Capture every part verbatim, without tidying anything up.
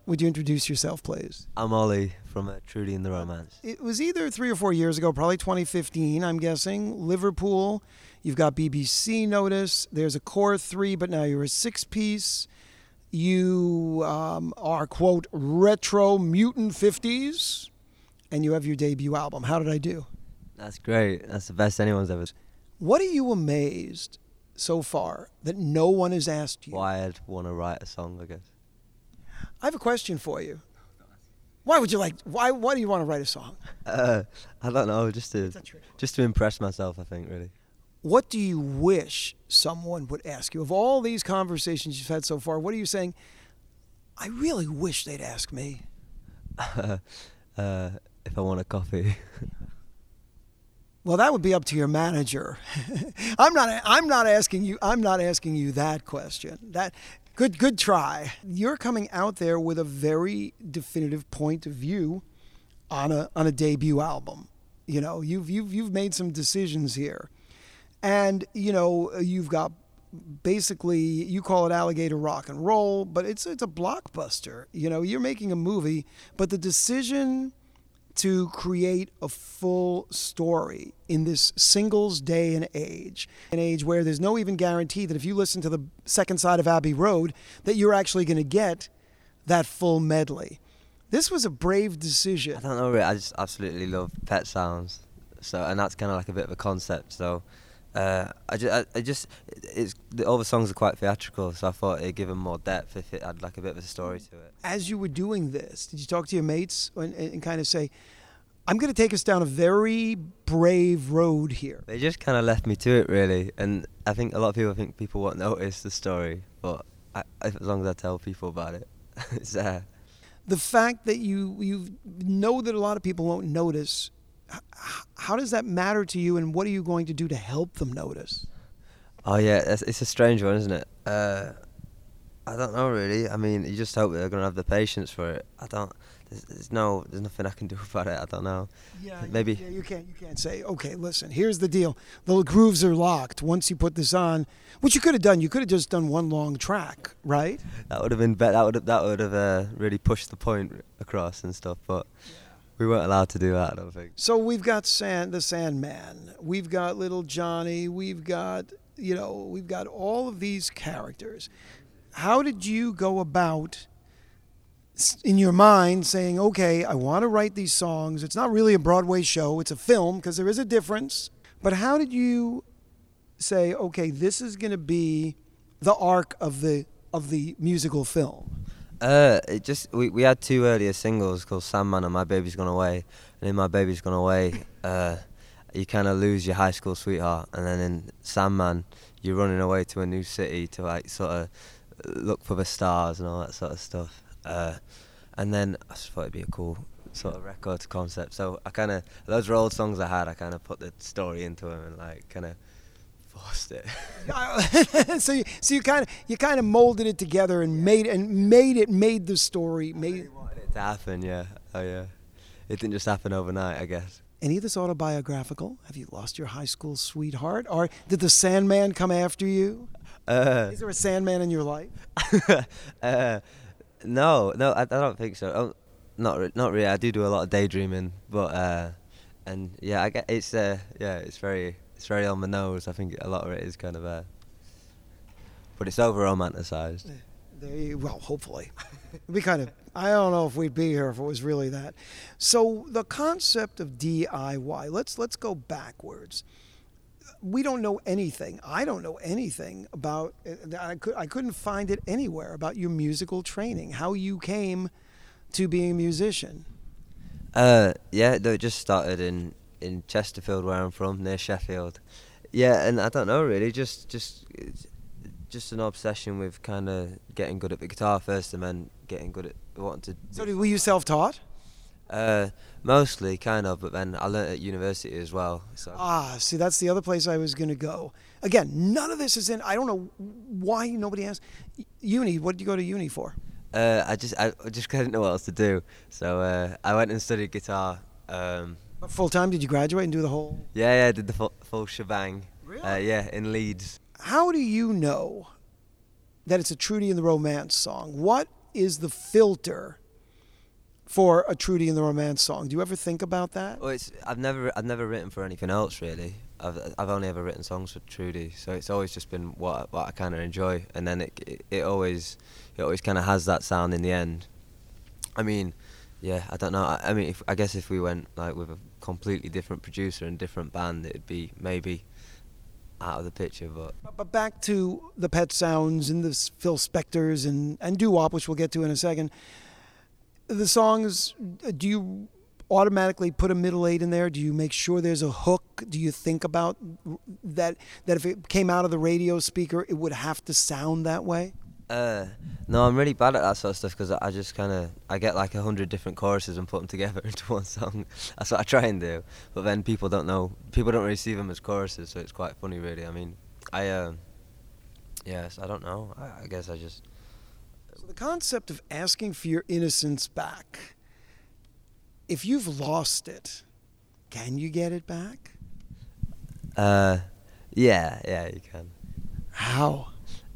Would you introduce yourself, please? I'm Ollie from uh, Trudy and the Romance. It was either three or four years ago, probably twenty fifteen, I'm guessing. Liverpool. You've got B B C notice. There's a core three, but now you're a six-piece. You um, are, quote, retro mutant fifties, and you have your debut album. How did I do? That's great. That's the best anyone's ever. What are you amazed so far that no one has asked you? Why I'd want to write a song, I guess. I have a question for you. Why would you like? Why? Why do you want to write a song? Uh, I don't know, just to just to impress myself, I think, really. What do you wish someone would ask you? Of all these conversations you've had so far, what are you saying? I really wish they'd ask me. uh, if I want a coffee. Well, that would be up to your manager. I'm not. I'm not asking you. I'm not asking you that question. That. Good, good try. You're coming out there with a very definitive point of view on a on a debut album. You know, you've you've you've made some decisions here, and you know you've got basically you call it alligator rock and roll, but it's it's a blockbuster. You know, you're making a movie, but the decision to create a full story in this singles day and age, an age where there's no even guarantee that if you listen to the second side of Abbey Road, that you're actually going to get that full medley. This was a brave decision. I don't know, really. I just absolutely love Pet Sounds, so and that's kind of like a bit of a concept. So uh, I just, I, I just, it's all the songs are quite theatrical, so I thought it'd give them more depth if it had like a bit of a story to it. As you were doing this, did you talk to your mates and, and kind of say, I'm going to take us down a very brave road here? They just kind of left me to it, really. And I think a lot of people think people won't notice the story, but I, as long as I tell people about it, it's there. The fact that you you know that a lot of people won't notice, how does that matter to you, and what are you going to do to help them notice? Oh, yeah, it's, it's a strange one, isn't it? Uh, I don't know, really. I mean, you just hope that they're going to have the patience for it. I don't... There's, there's no, there's nothing I can do about it. I don't know. Yeah, maybe. Yeah, you can't, you can't say, okay, listen, here's the deal. The grooves are locked. Once you put this on, which you could have done, you could have just done one long track, right? That would have been better. That would have, that would have uh, really pushed the point across and stuff. But yeah. We weren't allowed to do that, I don't think. So we've got Sand, the Sandman. We've got Little Johnny. We've got, you know, we've got all of these characters. How did you go about in your mind saying, okay, I want to write these songs? It's not really a Broadway show, it's a film, because there is a difference. But how did you say, okay, this is going to be the arc of the of the musical film? Uh, it just we, we had two earlier singles called Sandman and My Baby's Gone Away. And in My Baby's Gone Away, uh, you kind of lose your high school sweetheart. And then in Sandman, you're running away to a new city to like sort of look for the stars and all that sort of stuff. Uh, and then I just thought it'd be a cool sort of record concept. So I kind of, those were old songs I had, I kind of put the story into them and like kind of forced it. so you, so you kind of you kind of molded it together and made and made it made the story. Made I really wanted it to happen, yeah. Oh yeah, it didn't just happen overnight, I guess. Any of this autobiographical? Have you lost your high school sweetheart, or did the Sandman come after you? Uh, Is there a Sandman in your life? uh, no, no, I, I don't think so. Oh, not, re- not really. I do do a lot of daydreaming, but uh, and yeah, I get it's uh, yeah, it's very, it's very on the nose. I think a lot of it is kind of uh, but it's over romanticized. There you, well, hopefully. It'd be kind of, I don't know if we'd be here if it was really that. So the concept of D I Y, let's let's go backwards. We don't know anything. I don't know anything about, I, could, I couldn't find it anywhere about your musical training, how you came to being a musician. Uh, yeah, it just started in, in Chesterfield, where I'm from, near Sheffield. Yeah, and I don't know really, just just just an obsession with kind of getting good at the guitar first, and then getting good at wanting to. So were you self-taught? Uh, mostly, kind of, but then I learnt at university as well. So. Ah, see, that's the other place I was going to go. Again, none of this is in, I don't know why nobody asked. Uni, what did you go to uni for? Uh, I just I just didn't know what else to do, so uh, I went and studied guitar. Um, but full-time, did you graduate and do the whole? Yeah, yeah, I did the full, full shebang. Really? Uh, yeah, in Leeds. How do you know that it's a Trudy and the Romance song? What is the filter for a Trudy and the Romance song? Do you ever think about that? Well, it's I've never I've never written for anything else really. I've I've only ever written songs for Trudy, so it's always just been what what I kind of enjoy, and then it, it it always it always kind of has that sound in the end. I mean, yeah, I don't know. I, I mean, if, I guess if we went like with a completely different producer and different band, it'd be maybe out of the picture. But But back to the Pet Sounds and the Phil Spectors and and doo-wop, which we'll get to in a second. The songs, do you automatically put a middle eight in there? Do you make sure there's a hook? Do you think about that, that if it came out of the radio speaker, it would have to sound that way? Uh, no, I'm really bad at that sort of stuff because I just kind of, I get like a hundred different choruses and put them together into one song. That's what I try and do. But then people don't know, people don't really see them as choruses, so it's quite funny really. I mean, I, uh, yes, I don't know. I, I guess I just... So the concept of asking for your innocence back, if you've lost it, can you get it back? Uh, yeah, yeah, you can. How?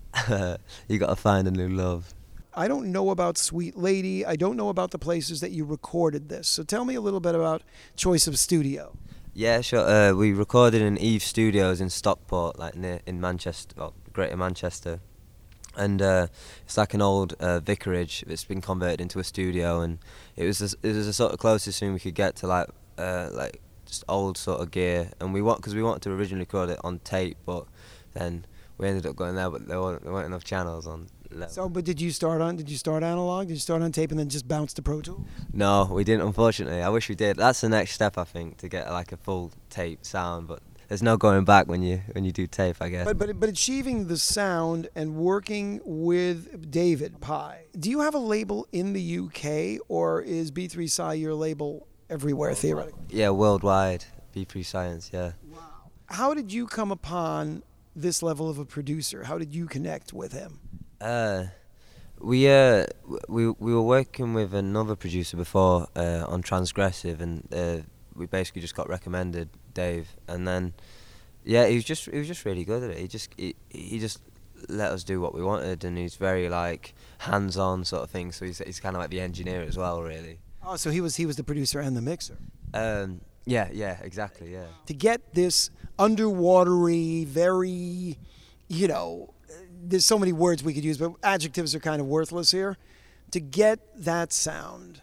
You gotta find a new love. I don't know about Sweet Lady. I don't know about the places that you recorded this. So tell me a little bit about choice of studio. Yeah, sure. Uh, we recorded in Eve Studios in Stockport, like near in Manchester, well, Greater Manchester. And uh, it's like an old uh, vicarage that's been converted into a studio, and it was a, it was the sort of closest thing we could get to like uh, like just old sort of gear. And we want because we wanted to originally record it on tape, but then we ended up going there, but there weren't, there weren't enough channels on. Level. So, but did you start on? Did you start analog? Did you start on tape and then just bounce to Pro Tools? No, we didn't. Unfortunately, I wish we did. That's the next step, I think, to get like a full tape sound, but. There's no going back when you when you do tape, I guess. But but but achieving the sound and working with David Pye. Do you have a label in the U K, or is B three Sci your label everywhere theoretically? Yeah, worldwide. B three Science, yeah. Wow. How did you come upon this level of a producer? How did you connect with him? Uh, we uh we we were working with another producer before uh, on Transgressive, and uh, we basically just got recommended Dave, and then yeah, he was just he was just really good at it. He just he, he just let us do what we wanted, and he's very like hands-on sort of thing. So he's he's kind of like the engineer as well, really. Oh, so he was he was the producer and the mixer. Um, yeah, yeah, exactly, yeah. To get this underwatery, very, you know, there's so many words we could use, but adjectives are kind of worthless here. To get that sound.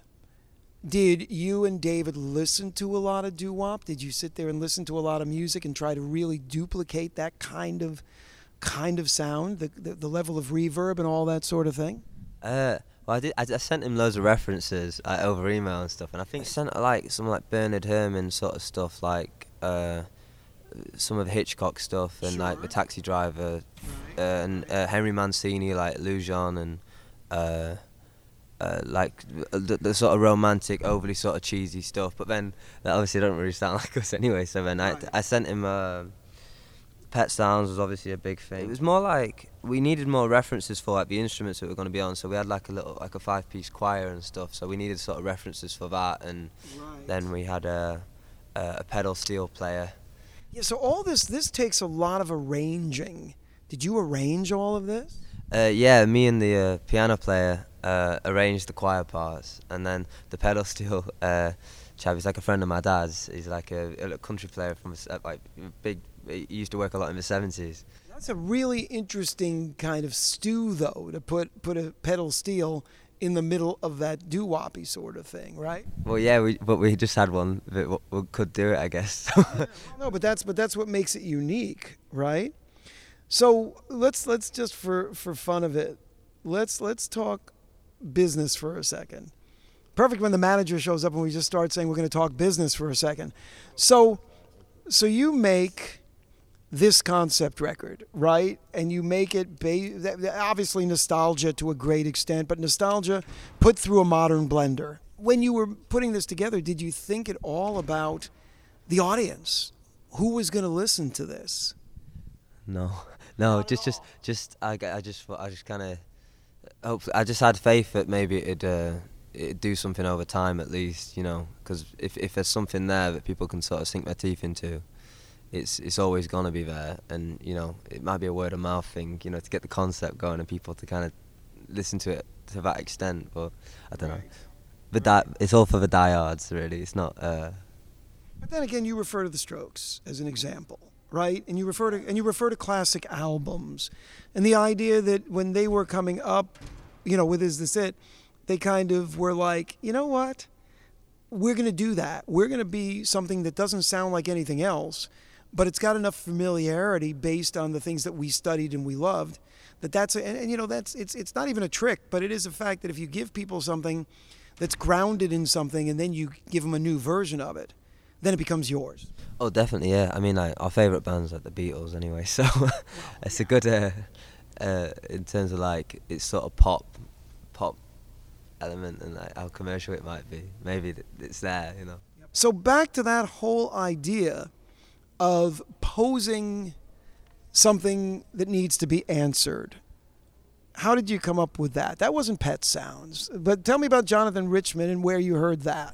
Did you and David listen to a lot of doo-wop? Did you sit there and listen to a lot of music and try to really duplicate that kind of kind of sound, the the, the level of reverb and all that sort of thing? Uh, well, I did. I, I sent him loads of references uh, over email and stuff, and I think I sent like some like Bernard Herrmann sort of stuff, like uh, some of the Hitchcock stuff, and Sure. like the Taxi Driver, uh, and uh, Henry Mancini, like Lujan, and. Uh, Uh, like the, the sort of romantic, overly sort of cheesy stuff, but then that obviously don't really sound like us anyway. So then I, I sent him. Uh, Pet Sounds was obviously a big thing. It was more like we needed more references for like the instruments that were going to be on. So we had like a little like a five-piece choir and stuff. So we needed sort of references for that, and Right. then we had a, a a pedal steel player. Yeah. So all this this takes a lot of arranging. Did you arrange all of this? Uh, yeah, me and the uh, piano player uh, arranged the choir parts, and then the pedal steel uh, chap, he's like a friend of my dad's. He's like a, a little country player from a, like big. He used to work a lot in the seventies. That's a really interesting kind of stew, though, to put put a pedal steel in the middle of that doo-woppy sort of thing, right? Well, yeah, we but we just had one that w- w- could do it, I guess. No, but that's but that's what makes it unique, right? So let's let's just for, for fun of it, let's let's talk business for a second. Perfect when the manager shows up and we just start saying we're going to talk business for a second. So so you make this concept record, right? And you make it ba- obviously nostalgia to a great extent, but nostalgia put through a modern blender. When you were putting this together, did you think at all about the audience? Who was going to listen to this? No, no, just, just, just, I, g- I just, I just kind of, hopefully, I just had faith that maybe it'd, uh, it'd do something over time at least, you know, because if, if there's something there that people can sort of sink their teeth into, it's, it's always gonna be there, and you know, it might be a word of mouth thing, you know, to get the concept going and people to kind of listen to it to that extent, but I don't Right. know. But that it's all for the diehards, really. It's not. Uh, But then again, you refer to the Strokes as an example, right? And you refer to and you refer to classic albums, and the idea that when they were coming up, you know, with Is This It, they kind of were like, you know what, we're going to do that. We're going to be something that doesn't sound like anything else, but it's got enough familiarity based on the things that we studied and we loved. That that's a, and, and you know that's it's it's not even a trick, but it is a fact that if you give people something that's grounded in something and then you give them a new version of it, then it becomes yours. oh, definitely, yeah. I mean, like, our favourite band's like the Beatles, anyway. So it's a good uh, uh, in terms of like it's sort of pop, pop element and like how commercial it might be. Maybe th- it's there, you know. So back to that whole idea of posing something that needs to be answered. How did you come up with that? That wasn't Pet Sounds, but tell me about Jonathan Richman and where you heard that,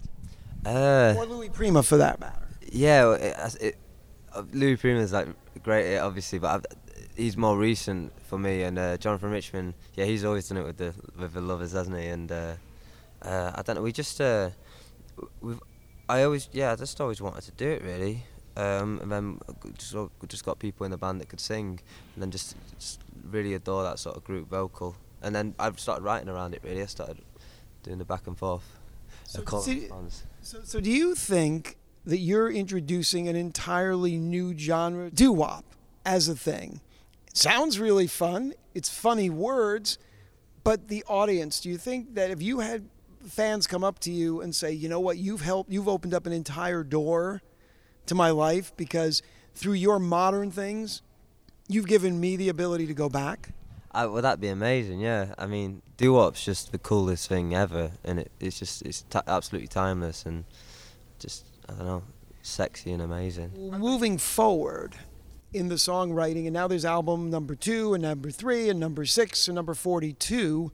Uh, or Louis Prima for that matter. Yeah, well, it, it, uh, Louis Prima's like great, obviously, but I've, he's more recent for me. And uh, Jonathan Richman, yeah, he's always done it with the with the Lovers, hasn't he? And uh, uh, I don't know, we just, uh, we've, I always, yeah, I just always wanted to do it really. Um, and then just just got people in the band that could sing, and then just, just really adore that sort of group vocal. And then I've started writing around it really. I started doing the back and forth. So, uh, see- songs. So, so do you think that you're introducing an entirely new genre, doo-wop, as a thing? It sounds really fun. It's funny words, but the audience, do you think that if you had fans come up to you and say, you know what, you've helped, you've opened up an entire door to my life because through your modern things, you've given me the ability to go back? I, well, that'd be amazing, yeah. I mean, doo-wop's just the coolest thing ever, and it, it's just it's t- absolutely timeless and just, I don't know, sexy and amazing. Moving forward in the songwriting, and now there's album number two and number three and number six and number forty-two.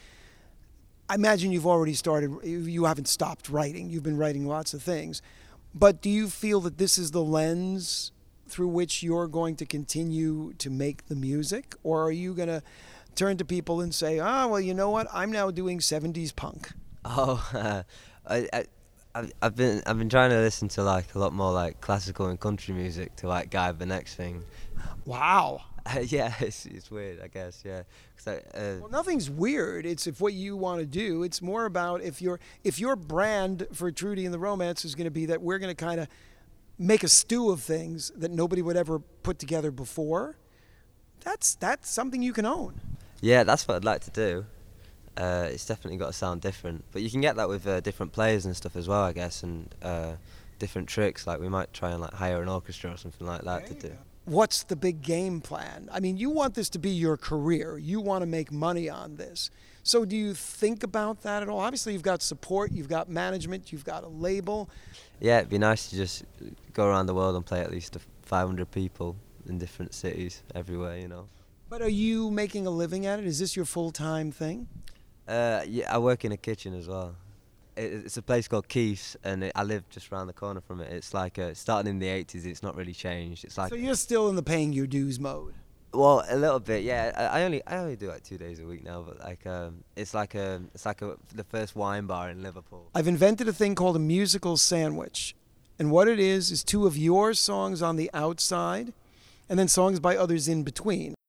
I imagine you've already started, you haven't stopped writing. You've been writing lots of things. But do you feel that this is the lens through which you're going to continue to make the music? Or are you going to turn to people and say, ah, well, you know what? I'm now doing seventies punk. Oh, uh, I, I, I've, I've been I've been trying to listen to like a lot more like classical and country music to like guide the next thing. Wow. Uh, yeah, it's it's weird, I guess. Yeah, 'cause I, uh, Well, nothing's weird. It's if what you want to do. It's more about if your if your brand for Trudy and the Romance is going to be that we're going to kind of make a stew of things that nobody would ever put together before. That's that's something you can own. yeah, that's what I'd like to do. Uh, it's definitely got to sound different, but you can get that with uh, different players and stuff as well, I guess, and uh, different tricks. Like we might try and like hire an orchestra or something like that to do. What's the big game plan? I mean, you want this to be your career. You want to make money on this. So do you think about that at all? Obviously, you've got support, you've got management, you've got a label. Yeah, it'd be nice to just go around the world and play at least to five hundred people in different cities everywhere, you know. But are you making a living at it? Is this your full-time thing? Uh, yeah, I work in a kitchen as well. It, it's a place called Keith's, and it, I live just around the corner from it. It's like uh, starting in the eighties. It's not really changed. It's like So you're still in the paying your dues mode. well, a little bit, yeah. I, I only I only do like two days a week now, but like um, it's like a it's like a, the first wine bar in Liverpool. I've invented a thing called a musical sandwich. And what it is is two of your songs on the outside and then songs by others in between.